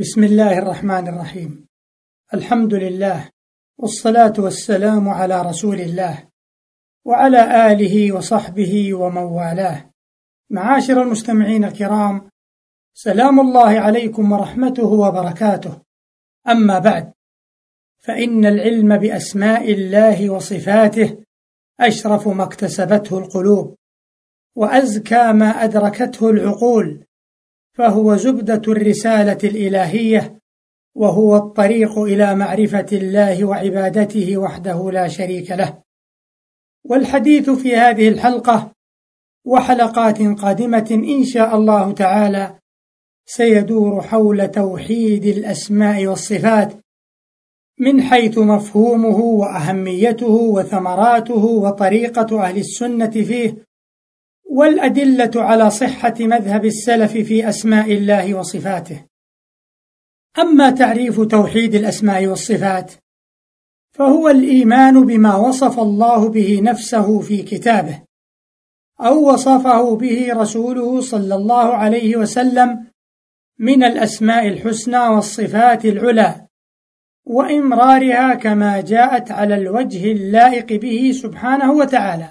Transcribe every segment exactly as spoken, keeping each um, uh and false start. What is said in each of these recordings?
بسم الله الرحمن الرحيم. الحمد لله، والصلاة والسلام على رسول الله وعلى آله وصحبه ومن والاه. معاشر المستمعين الكرام، سلام الله عليكم ورحمته وبركاته. أما بعد، فإن العلم بأسماء الله وصفاته أشرف ما اكتسبته القلوب، وأزكى ما أدركته العقول، فهو زبدة الرسالة الإلهية، وهو الطريق إلى معرفة الله وعبادته وحده لا شريك له. والحديث في هذه الحلقة وحلقات قادمة إن شاء الله تعالى سيدور حول توحيد الأسماء والصفات من حيث مفهومه وأهميته وثمراته وطريقة أهل السنة فيه، والأدلة على صحة مذهب السلف في أسماء الله وصفاته. أما تعريف توحيد الأسماء والصفات فهو الإيمان بما وصف الله به نفسه في كتابه أو وصفه به رسوله صلى الله عليه وسلم من الأسماء الحسنى والصفات العلى، وإمرارها كما جاءت على الوجه اللائق به سبحانه وتعالى.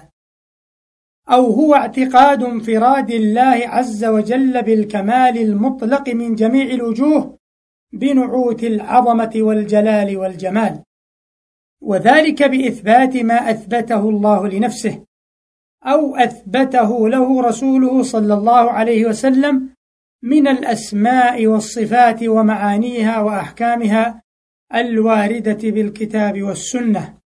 أو هو اعتقاد انفراد الله عز وجل بالكمال المطلق من جميع الوجوه بنعوت العظمة والجلال والجمال، وذلك بإثبات ما أثبته الله لنفسه أو أثبته له رسوله صلى الله عليه وسلم من الأسماء والصفات ومعانيها وأحكامها الواردة بالكتاب والسنة.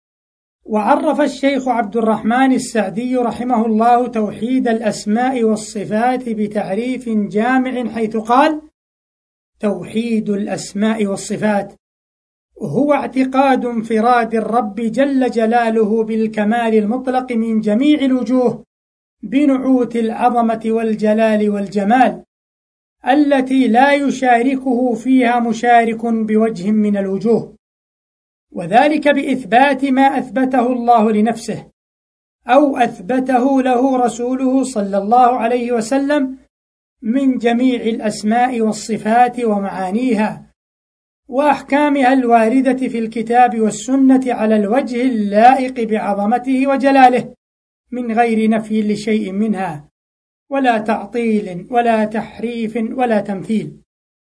وعرف الشيخ عبد الرحمن السعدي رحمه الله توحيد الأسماء والصفات بتعريف جامع، حيث قال: توحيد الأسماء والصفات هو اعتقاد انفراد الرب جل جلاله بالكمال المطلق من جميع الوجوه بنعوت العظمة والجلال والجمال التي لا يشاركه فيها مشارك بوجه من الوجوه، وذلك بإثبات ما أثبته الله لنفسه أو أثبته له رسوله صلى الله عليه وسلم من جميع الأسماء والصفات ومعانيها وأحكامها الواردة في الكتاب والسنة على الوجه اللائق بعظمته وجلاله، من غير نفي لشيء منها ولا تعطيل ولا تحريف ولا تمثيل،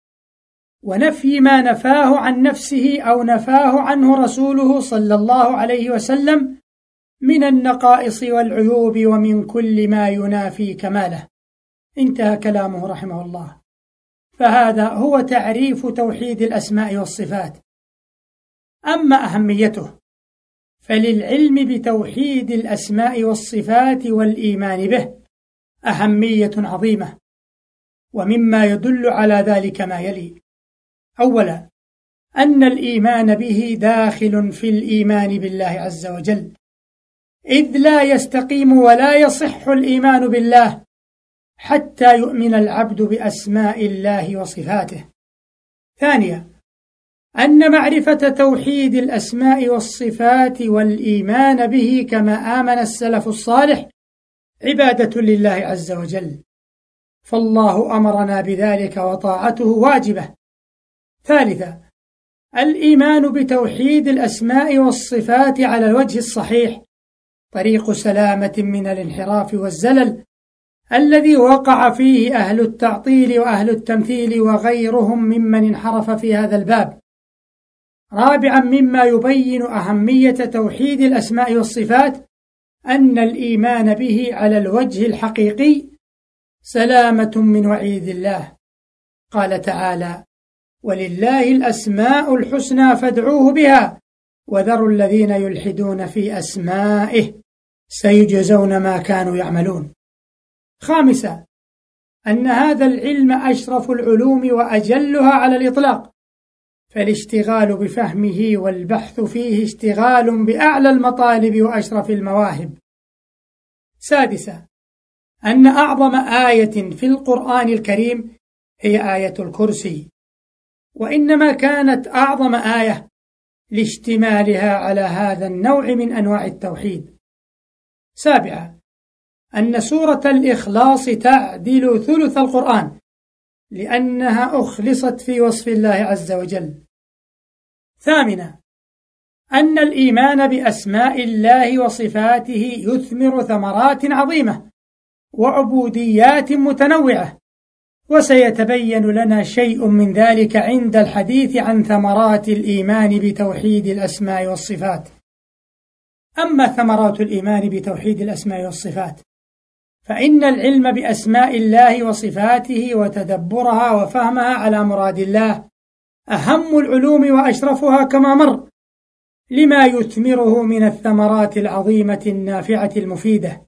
ونفي ما نفاه عن نفسه أو نفاه عنه رسوله صلى الله عليه وسلم من النقائص والعيوب ومن كل ما ينافي كماله. انتهى كلامه رحمه الله. فهذا هو تعريف توحيد الأسماء والصفات. أما أهميته فللعلم بتوحيد الأسماء والصفات والإيمان به أهمية عظيمة، ومما يدل على ذلك ما يلي: أولا، أن الإيمان به داخل في الإيمان بالله عز وجل، إذ لا يستقيم ولا يصح الإيمان بالله حتى يؤمن العبد بأسماء الله وصفاته. ثانيا، أن معرفة توحيد الأسماء والصفات والإيمان به كما آمن السلف الصالح عبادة لله عز وجل، فالله أمرنا بذلك وطاعته واجبة. ثالثا، الإيمان بتوحيد الأسماء والصفات على الوجه الصحيح طريق سلامة من الانحراف والزلل الذي وقع فيه أهل التعطيل وأهل التمثيل وغيرهم ممن انحرف في هذا الباب. رابعا، مما يبين أهمية توحيد الأسماء والصفات أن الإيمان به على الوجه الحقيقي سلامة من وعيد الله. قال تعالى: ولله الأسماء الحسنى فادعوه بها وذروا الذين يلحدون في أسمائه سيجزون ما كانوا يعملون. خامسا، أن هذا العلم أشرف العلوم وأجلها على الإطلاق، فالاشتغال بفهمه والبحث فيه اشتغال بأعلى المطالب وأشرف المواهب. سادسا، أن أعظم آية في القرآن الكريم هي آية الكرسي، وإنما كانت أعظم آية لاشتمالها على هذا النوع من أنواع التوحيد. سابعا، أن سورة الإخلاص تعدل ثلث القرآن، لأنها أخلصت في وصف الله عز وجل. ثامنا، أن الإيمان بأسماء الله وصفاته يثمر ثمرات عظيمة وعبوديات متنوعة، وسيتبين لنا شيء من ذلك عند الحديث عن ثمرات الإيمان بتوحيد الأسماء والصفات. أما ثمرات الإيمان بتوحيد الأسماء والصفات، فإن العلم بأسماء الله وصفاته وتدبرها وفهمها على مراد الله أهم العلوم وأشرفها كما مر، لما يثمره من الثمرات العظيمة النافعة المفيدة.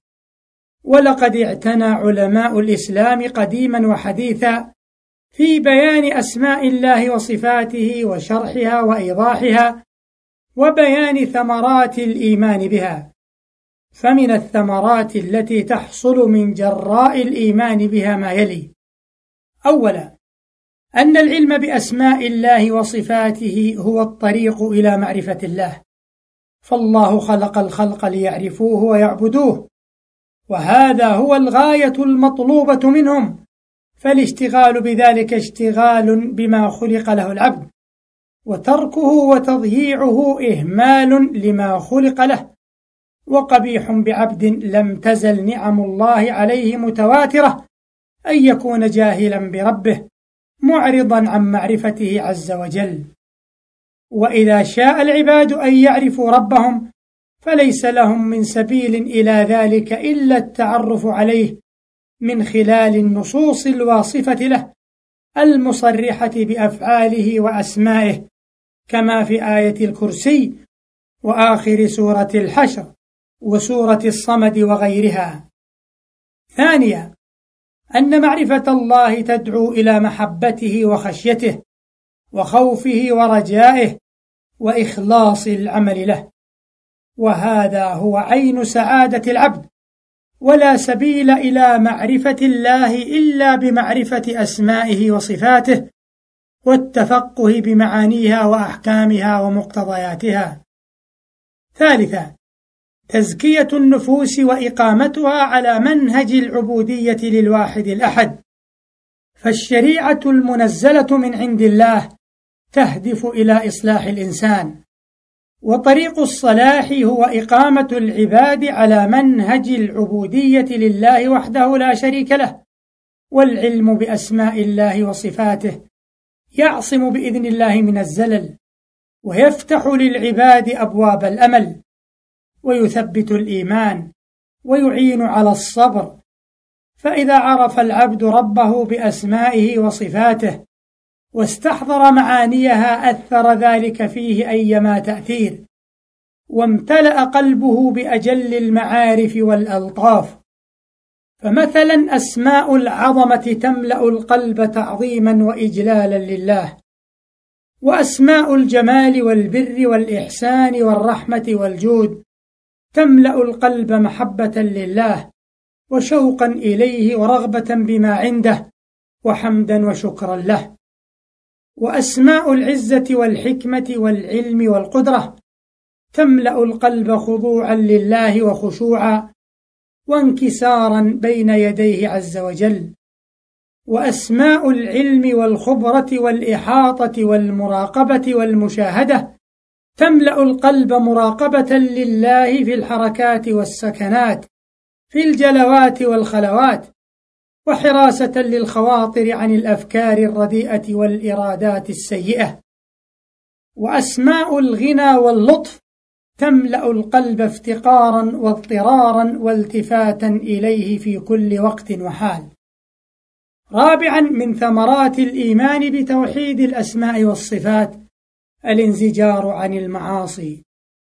ولقد اعتنى علماء الإسلام قديما وحديثا في بيان أسماء الله وصفاته وشرحها وإيضاحها وبيان ثمرات الإيمان بها. فمن الثمرات التي تحصل من جراء الإيمان بها ما يلي: أولا، أن العلم بأسماء الله وصفاته هو الطريق إلى معرفة الله، فالله خلق الخلق ليعرفوه ويعبدوه، وهذا هو الغاية المطلوبة منهم، فالاشتغال بذلك اشتغال بما خلق له العبد، وتركه وتضييعه إهمال لما خلق له، وقبيح بعبد لم تزل نعم الله عليه متواترة أن يكون جاهلا بربه معرضا عن معرفته عز وجل. وإذا شاء العباد أن يعرفوا ربهم فليس لهم من سبيل إلى ذلك إلا التعرف عليه من خلال النصوص الواصفة له المصرحة بأفعاله وأسمائه، كما في آية الكرسي وآخر سورة الحشر وسورة الصمد وغيرها. ثانيا، أن معرفة الله تدعو إلى محبته وخشيته وخوفه ورجائه وإخلاص العمل له، وهذا هو عين سعادة العبد، ولا سبيل إلى معرفة الله إلا بمعرفة أسمائه وصفاته والتفقه بمعانيها وأحكامها ومقتضياتها. ثالثا، تزكية النفوس وإقامتها على منهج العبودية للواحد الأحد، فالشريعة المنزلة من عند الله تهدف إلى إصلاح الإنسان، وطريق الصلاح هو إقامة العباد على منهج العبودية لله وحده لا شريك له. والعلم بأسماء الله وصفاته يعصم بإذن الله من الزلل، ويفتح للعباد أبواب الأمل، ويثبت الإيمان، ويعين على الصبر. فإذا عرف العبد ربه بأسمائه وصفاته واستحضر معانيها أثر ذلك فيه أيما تأثير، وامتلأ قلبه بأجل المعارف والألطاف. فمثلا أسماء العظمة تملأ القلب تعظيما وإجلالا لله، وأسماء الجمال والبر والإحسان والرحمة والجود تملأ القلب محبة لله وشوقا إليه ورغبة بما عنده وحمدا وشكرا له. وأسماء العزة والحكمة والعلم والقدرة تملأ القلب خضوعا لله وخشوعا وانكسارا بين يديه عز وجل. وأسماء العلم والخبرة والإحاطة والمراقبة والمشاهدة تملأ القلب مراقبة لله في الحركات والسكنات، في الجلوات والخلوات، وحراسة للخواطر عن الأفكار الرديئة والإرادات السيئة. وأسماء الغنى واللطف تملأ القلب افتقارا واضطرارا والتفاتا إليه في كل وقت وحال. رابعا، من ثمرات الإيمان بتوحيد الأسماء والصفات الانزجار عن المعاصي،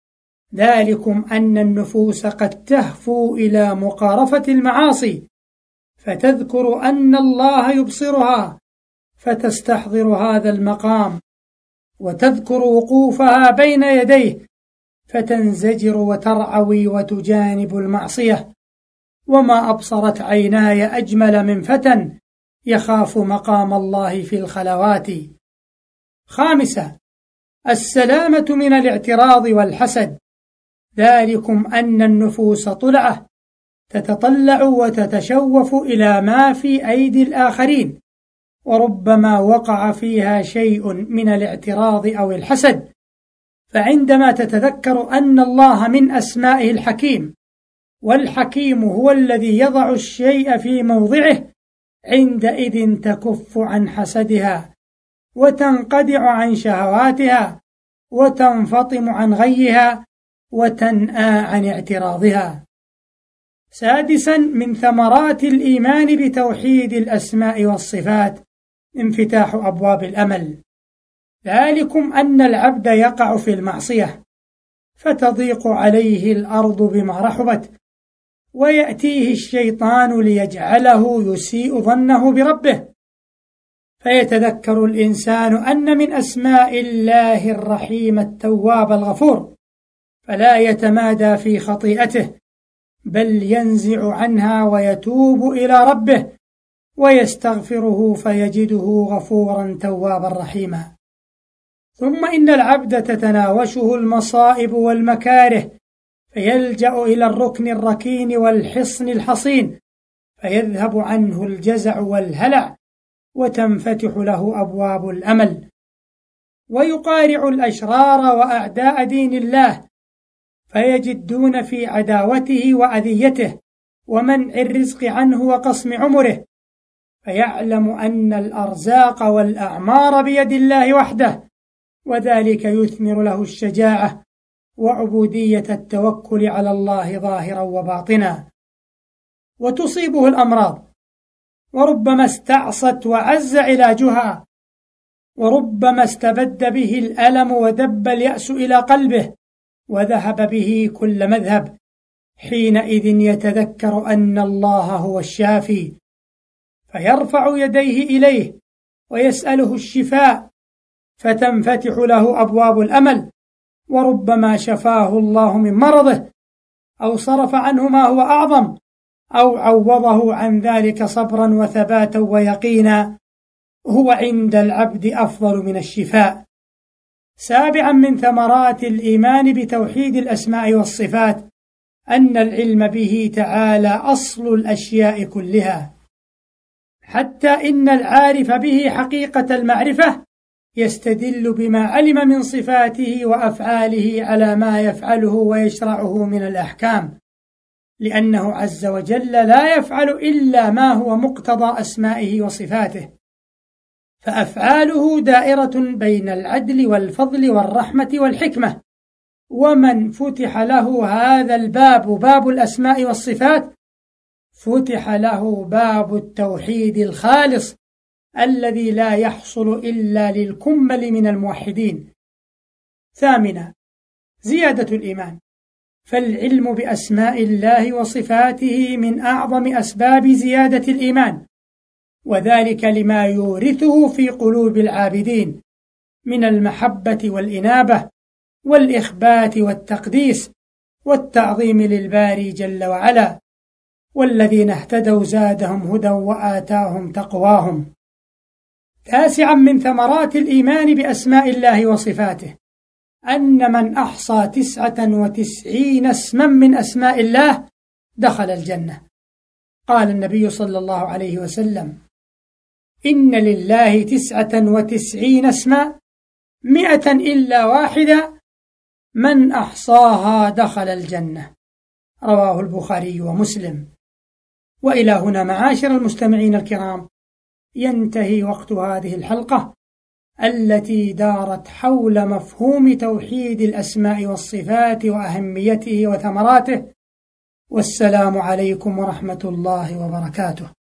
ذلكم أن النفوس قد تهفو إلى مقارفة المعاصي فتذكر أن الله يبصرها فتستحضر هذا المقام، وتذكر وقوفها بين يديه فتنزجر وترعوي وتجانب المعصية. وما أبصرت عيناي أجمل من فتى يخاف مقام الله في الخلوات. خامسا، السلامة من الاعتراض والحسد، ذلكم أن النفوس طلعة تتطلع وتتشوف إلى ما في أيدي الآخرين، وربما وقع فيها شيء من الاعتراض أو الحسد، فعندما تتذكر أن الله من أسمائه الحكيم، والحكيم هو الذي يضع الشيء في موضعه، عندئذ تكف عن حسدها وتنقدع عن شهواتها وتنفطم عن غيها وتنأى عن اعتراضها. سادسا من ثمرات الإيمان بتوحيد الأسماء والصفات انفتاح أبواب الأمل، ذلكم أن العبد يقع في المعصية فتضيق عليه الأرض بما رحبت، ويأتيه الشيطان ليجعله يسيء ظنه بربه، فيتذكر الإنسان أن من أسماء الله الرحيم التواب الغفور، فلا يتمادى في خطيئته بل ينزع عنها ويتوب إلى ربه ويستغفره فيجده غفورا توابا رحيما. ثم إن العبد تتناوشه المصائب والمكاره فيلجأ إلى الركن الركين والحصن الحصين، فيذهب عنه الجزع والهلع وتنفتح له أبواب الأمل، ويقارع الأشرار وأعداء دين الله فيجدون في عداوته وأذيته ومنع الرزق عنه وقصم عمره، فيعلم أن الأرزاق والأعمار بيد الله وحده، وذلك يثمر له الشجاعة وعبودية التوكل على الله ظاهرا وباطنا. وتصيبه الأمراض، وربما استعصت وعز علاجها، وربما استبد به الألم ودب اليأس إلى قلبه وذهب به كل مذهب، حينئذ يتذكر أن الله هو الشافي فيرفع يديه إليه ويسأله الشفاء، فتنفتح له أبواب الأمل، وربما شفاه الله من مرضه أو صرف عنه ما هو أعظم أو عوضه عن ذلك صبرا وثباتا ويقينا، هو عند العبد أفضل من الشفاء. سابعا من ثمرات الإيمان بتوحيد الأسماء والصفات أن العلم به تعالى أصل الأشياء كلها، حتى إن العارف به حقيقة المعرفة يستدل بما علم من صفاته وأفعاله على ما يفعله ويشرعه من الأحكام، لأنه عز وجل لا يفعل إلا ما هو مقتضى أسمائه وصفاته، فأفعاله دائرة بين العدل والفضل والرحمة والحكمة. ومن فتح له هذا الباب باب الأسماء والصفات فتح له باب التوحيد الخالص الذي لا يحصل إلا للكمل من الموحدين. ثامنا زيادة الإيمان، فالعلم بأسماء الله وصفاته من أعظم أسباب زيادة الإيمان، وذلك لما يورثه في قلوب العابدين من المحبة والإنابة والإخبات والتقديس والتعظيم للباري جل وعلا، والذين اهتدوا زادهم هدى وآتاهم تقواهم. تاسعا من ثمرات الإيمان بأسماء الله وصفاته أن من أحصى تسعة وتسعين اسما من أسماء الله دخل الجنة. قال النبي صلى الله عليه وسلم: إن لله تسعة وتسعين اسما مئة إلا واحدة من أحصاها دخل الجنة. رواه البخاري ومسلم. وإلى هنا معاشر المستمعين الكرام ينتهي وقت هذه الحلقة التي دارت حول مفهوم توحيد الأسماء والصفات وأهميته وثمراته، والسلام عليكم ورحمة الله وبركاته.